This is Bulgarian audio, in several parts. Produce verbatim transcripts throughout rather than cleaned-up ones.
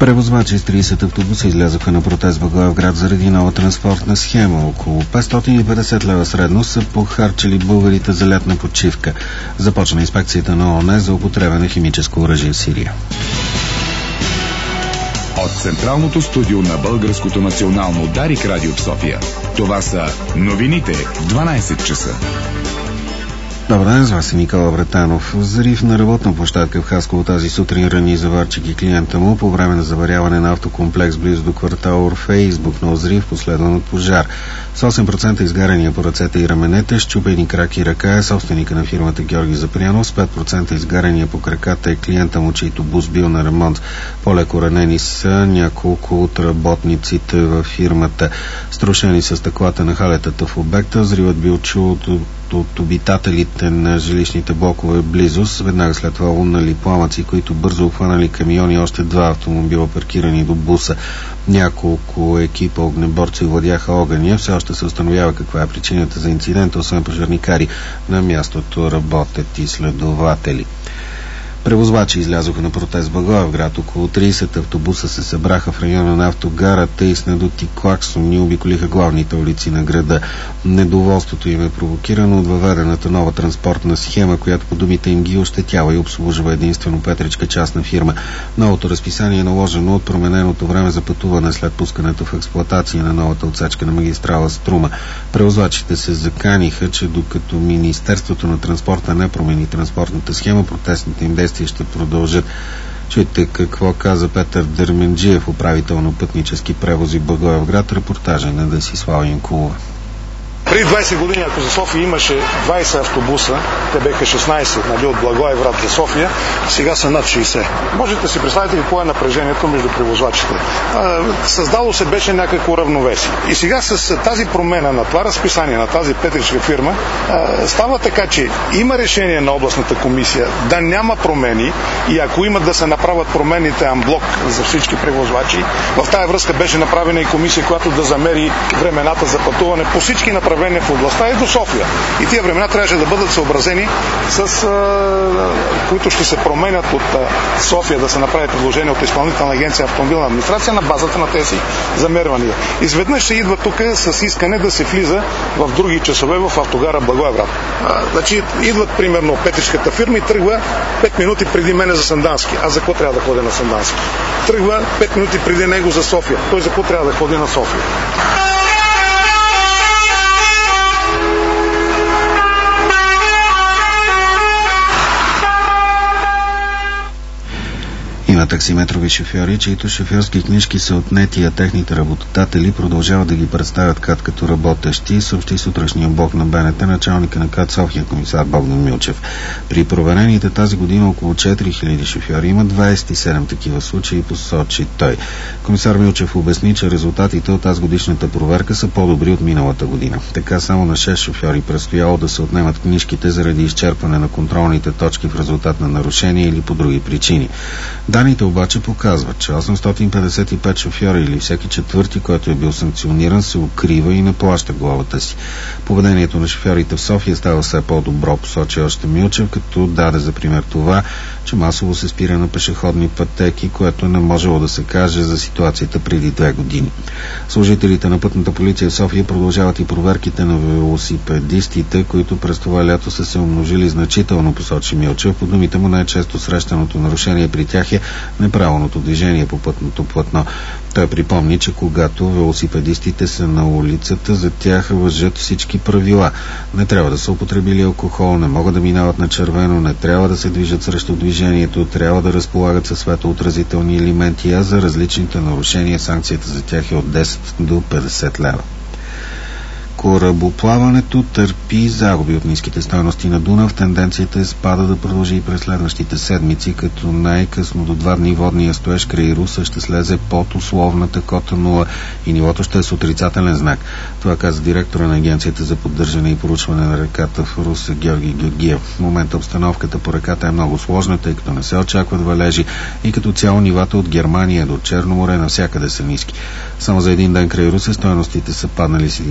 Превозвачи с тридесет автобуса излязоха на протест в Благоевград заради нова транспортна схема. Около петстотин и петдесет лева средно са похарчили българите за лятна почивка. Започна инспекцията на ООН за употреба на химическо оръжие в Сирия. От Централното студио на Българското национално Дарик радио в София. Това са новините в дванайсет часа. Добър ден, с вас е Никола Вратанов. Взрив на работна площадка в Хасково тази сутрин рани заварчик и клиента му по време на заваряване на автокомплекс близо до квартал Орфей. Избухнал взрив, последван от пожар. С осем процента изгаряния по ръцете и раменете, счупени крак и ръка е собственика на фирмата Георги Запрянов. С пет процента изгаряния по краката е клиента му, чийто бус бил на ремонт. По-леко ранени са няколко от работниците във фирмата. Струшени са стъклата на халетата в обекта. Взривът бил чул от от обитателите на жилищните блокове близост. Веднага след това лунали пламъци, които бързо обхванали камиони и още два автомобила паркирани до буса. Няколко екипа огнеборци владяха огъня. Все още се установява каква е причината за инцидента. Освен пожарникари, на мястото работят и следователи. Превозвачи излязоха на протест в Благоевград. Около тридесет автобуса се събраха в района на автогарата и с надути клаксони обиколиха главните улици на града. Недоволството им е провокирано от въведената нова транспортна схема, която по думите им ги ощетява и обслужва единствено Петричка частна фирма. Новото разписание е наложено от промененото време за пътуване след пускането в експлоатация на новата отсечка на магистрала Струма. Превозвачите се заканиха, че докато Министерството на транспорта не промени транспортната схема, протестните им действия ще продължат. Чуйте какво каза Петър Дерменджиев, управител на пътнически превози в Благоевград, репортажа на Десислава Янкулова. Преди двайсет години, ако за София имаше двайсет автобуса, те беха шестнайсет, нали, от Благоевград за София, сега са над шейсет. Можете да си представите какво е напрежението между превозвачите. Създало се беше някакво равновесие. И сега с тази промена на това разписание на тази петричка фирма, става така, че има решение на областната комисия да няма промени и ако има да се направят промените амблок за всички превозвачи. В тази връзка беше направена и комисия, която да замери времената за пътуване по всички направления в областта и до София. И тия времена трябваше да бъдат съобразени с а, които ще се променят от а, София, да се направи предложение от Изпълнителна агенция автомобилна администрация на базата на тези замервания. Изведнъж се идва тук с искане да се влиза в други часове в автогара Благоевград. Значи идват примерно петричката фирма и тръгва пет минути преди мене за Сандански. Аз за какво трябва да ходя на Сандански? Тръгва пет минути преди него за София. Той за какво трябва да ходи на София? Има таксиметрови шофьори, чието шофьорски книжки са отнети, а техните работодатели продължават да ги представят КАТ като работещи, съобщи сутрешния блок на БНТ началника на КАТ София, комисар Богдан Милчев. При проверените тази година около четири хиляди шофьори има двайсет и седем такива случаи, посочи той. Комисар Милчев обясни, че резултатите от тази годишната проверка са по-добри от миналата година. Така само на шест шофьори предстояло да се отнемат книжките заради изчерпване на контролните точки в резултат на нарушения или по други причини. Данните обаче показват, че осемстотин петдесет и пет шофьори или всеки четвърти, който е бил санкциониран, се укрива и не плаща глобата си. Поведението на шофьорите в София става все по-добро, посочи още Милчев, като даде за пример това, че масово се спира на пешеходни пътеки, което не можело да се каже за ситуацията преди две години. Служителите на пътната полиция в София продължават и проверките на велосипедистите, които през това лято са се умножили значително, посочи Милчев. По думите му най-често срещаното нарушение при тях е неправилното движение по пътното платно. Той припомни, че когато велосипедистите са на улицата, за тях важат всички правила. Не трябва да са употребили алкохол, не могат да минават на червено, не трябва да се движат срещу движението, трябва да разполагат със светоотразителни елементи, а за различните нарушения санкцията за тях е от десет до петдесет лева. Корабоплаването търпи загуби от ниските стойности на Дунав. Тенденцията е спада да продължи и през следващите седмици, като най-късно до два дни водния стоеж край Руса ще слезе под условната кота нула и нивото ще е с отрицателен знак. Това каза директора на Агенцията за поддържане и проучване на реката в Руса Георги Георгиев. В момента обстановката по реката е много сложна, тъй като не се очакват валежи и като цяло нивата от Германия до Черно море навсякъде са ниски. Само за един ден край Руса стойностите са паднали с единайсет сантиметра.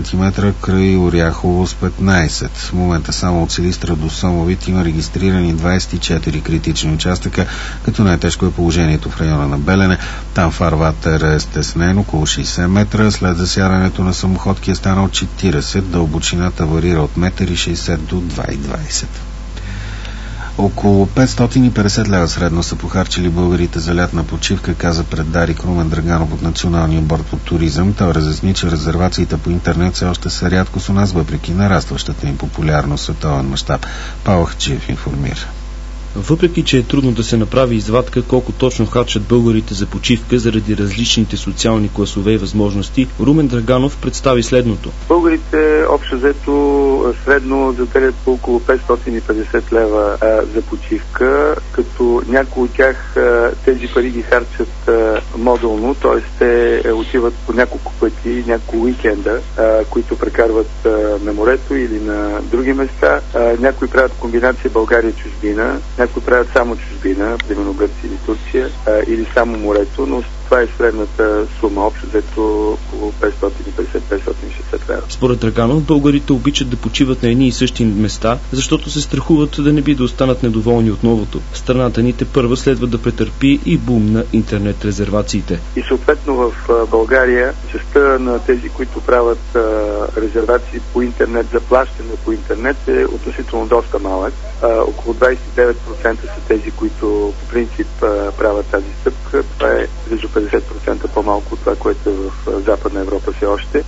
сантиметра, край Оряхово с петнайсет. В момента само от Силистра до Сомовит има регистрирани двайсет и четири критични участъка, като най-тежко е положението в района на Белене. Там фарватер е стеснен около шейсет метра, след засярането на самоходки е станал четирийсет, дълбочината варира от метър и шейсет до два и двайсет. Около петстотин и петдесет лева средно са похарчили българите за лятна почивка, каза пред Дарик Румен Драганов от Националния борд по туризъм. Той разясни, че резервациите по интернет все още са рядкост у нас, въпреки нарастващата им популярност в световен мащаб. Павел Хаджиев информира. Въпреки че е трудно да се направи извадка колко точно харчат българите за почивка заради различните социални класове и възможности, Румен Драганов представи следното. Българите общо взето средно заделят по около петстотин и петдесет лева а, за почивка, като някои от тях а, тези пари ги харчат а, модулно, т.е. те отиват по няколко пъти, няколко уикенда, а, които прекарват а, на морето или на други места. А, някои правят комбинация България-чужбина, някои правят само чужбина, примерно Гърция или Турция, а, или само морето, но това е средната сума, общо взето около петстотин и петдесет до петстотин и шейсет лева. Според Драганов, българите обичат да почиват на едни и същи места, защото се страхуват да не би да останат недоволни от новото. Страната ни тепърва следва да претърпи и бум на интернет резервациите. И съответно в България частта на тези, които правят а, резервации по интернет, за плащане по интернет е относително доста малък. А, около двайсет и девет процента са тези, които по принцип а, правят тази стъпка. Това е близо петдесет процента по-малко от това, което е в Западна Европа все още.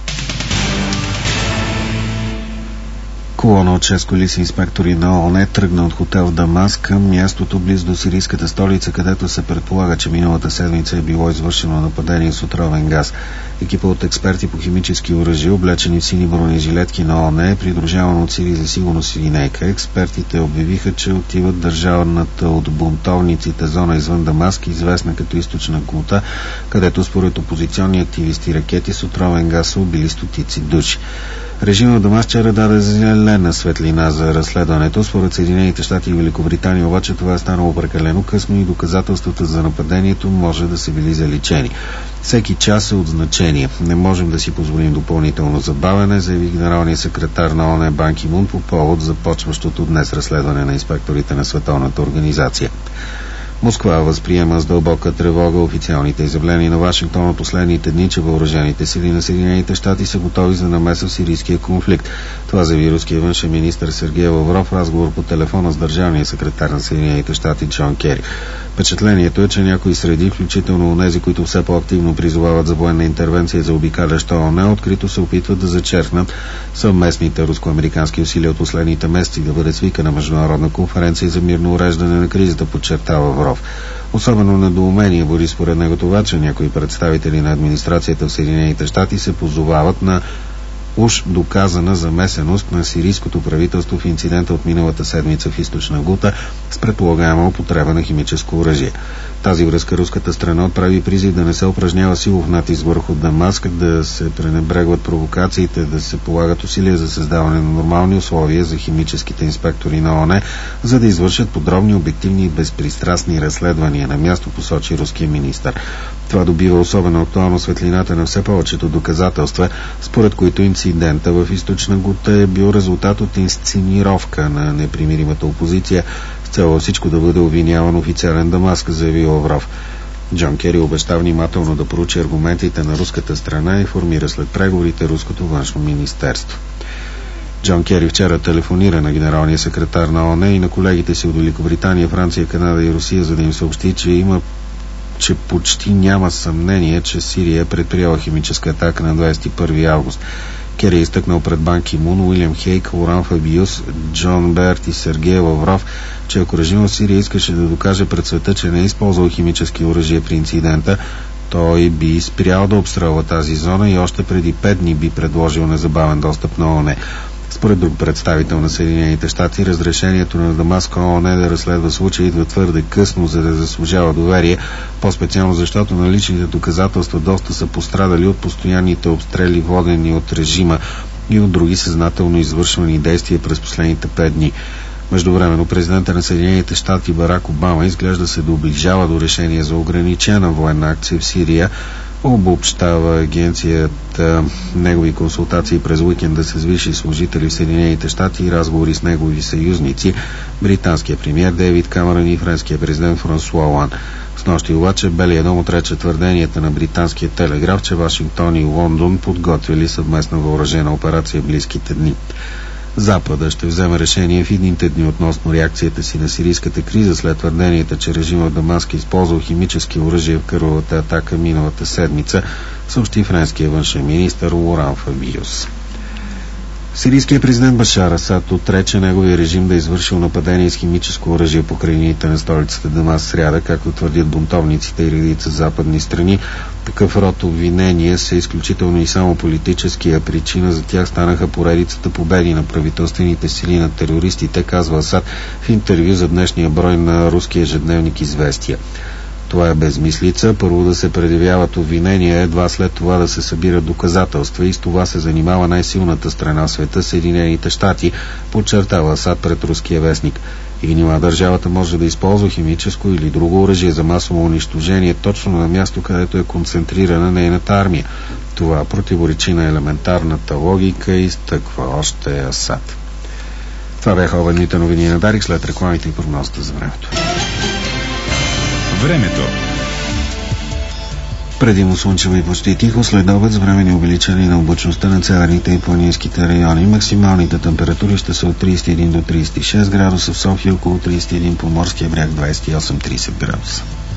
Колона от шест коли с инспектори на ООН тръгна от хотел в Дамаск към мястото близо до сирийската столица, където се предполага, че миналата седмица е било извършено нападение с отровен газ. Екипа от експерти по химически оръжия, облечени в сини бронежилетки на ООН, е придружаван от сили за сигурност и линейка. Експертите обявиха, че отиват държавната от бунтовниците зона извън Дамаск, известна като източна Гута, където според опозиционни активисти ракети с отровен газ са убили стотици души. Режимът в Дамаск вчера даде зелена светлина за разследването. Според Съединените щати и Великобритания обаче това е станало прекалено късно и доказателствата за нападението може да са били заличени. Всеки час е от значение. Не можем да си позволим допълнително забавяне, заяви генералният секретар на ООН Бан Ки Мун по повод започващото днес разследване на инспекторите на Световната организация. Москва възприема с дълбока тревога официалните изявления на Вашингтон от последните дни, че въоръжените сили на Съединените щати са готови за намеса в сирийския конфликт. Това заяви руския външен министър Сергей Лавров в разговор по телефона с държавния секретар на Съединените щати Джон Кери. Впечатлението е, че някои среди, включително онези, които все по-активно призовават за военна интервенция за обикаляща ООН, открито се опитват да зачеркнат съвместните руско-американски усилия от последните месеци да бъде свикана международна конференция за мирно уреждане на кризата, подчертава Лавров. Особено недоумение буди според него това, че някои представители на администрацията в Съединените щати се позовават на уж доказана замесеност на сирийското правителство в инцидента от миналата седмица в източна Гута с предполагаема употреба на химическо оръжие. Тази връзка руската страна отправи призив да не се упражнява силов натиск върху Дамаск, да се пренебрегват провокациите, да се полагат усилия за създаване на нормални условия за химическите инспектори на ООН, за да извършат подробни, обективни и безпристрастни разследвания, на място посочи руския министър. Това добива особено актуално светлината на все повечето доказателства, според които инцидента в източна Гута е бил резултат от инсценировка на непримиримата опозиция с цел всичко да бъде обвиняван официален Дамаск, заяви Лавров. Джон Кери обеща внимателно да проучи аргументите на руската страна и формира след преговорите руското външно министерство. Джон Кери вчера телефонира на генералния секретар на ООН и на колегите си от Великобритания, Франция, Канада и Русия, за да им съобщи, че има че почти няма съмнение, че Сирия е предприела химическа атака на двадесет и първи август. Кери е изтъкнал пред Бан Ки Мун, Уилям Хейк, Лоран Фабиус, Джон Берт и Сергей Лавров, че ако режимът в Сирия искаше да докаже пред света, че не е използвал химически оръжия при инцидента, той би спрял да обстрелва тази зона и още преди пет дни би предложил незабавен достъп на ООН. Според друг представител на Съединените щати, разрешението на Дамаск ООН да разследва случая идва твърде късно, за да заслужава доверие, по-специално защото наличните доказателства доста са пострадали от постоянните обстрели, водени от режима и от други съзнателно извършвани действия през последните пет дни. Междувременно президента на Съединените щати Барак Обама изглежда се доближава до решение за ограничена военна акция в Сирия, обобщава агенцията. Негови консултации през уикенда с висши служители в Съединените щати и разговори с негови съюзници, британския премиер Дейвид Камерън и френския президент Франсуа Оланд. Снощи обаче Белия дом отрече твърденията на британския телеграф, че Вашингтон и Лондон подготвили съвместна въоръжена операция в близките дни. Запада ще вземе решение в идните дни относно реакцията си на сирийската криза след твърденията, че режимът в Дамаск използвал химически оръжия в кървавата атака миналата седмица, съобщи френския външен министър Лоран Фабиус. Сирийският президент Башар Асад отрече неговия режим да е извършил нападение с химическо оръжие по крайнините на столицата Дамаск сряда, както твърдят бунтовниците и редица западни страни. Такъв род обвинения са изключително и само политически, а причина за тях станаха поредицата победи на правителствените сили на терористите, казва Асад в интервю за днешния брой на руския ежедневник Известия. Това е безмислица. Първо да се предявяват обвинения, едва след това да се събират доказателства и с това се занимава най-силната страна в света, Съединените щати, подчертава Асад пред руския вестник. И нима държавата може да използва химическо или друго оръжие за масово унищожение точно на място, където е концентрирана нейната армия. Това противоречи на елементарната логика, изтъква още Асад. Това бяха обедните новини на Дарик, след рекламите и прогнозата за времето. Времето. Предимно слънчево и почти тихо, след обед с времени увеличение на облачността на северните и планинските райони. Максималните температури ще са от тридесет и един до тридесет и шест градуса в София, около тридесет и един по морския бряг, двадесет и осем до тридесет градуса.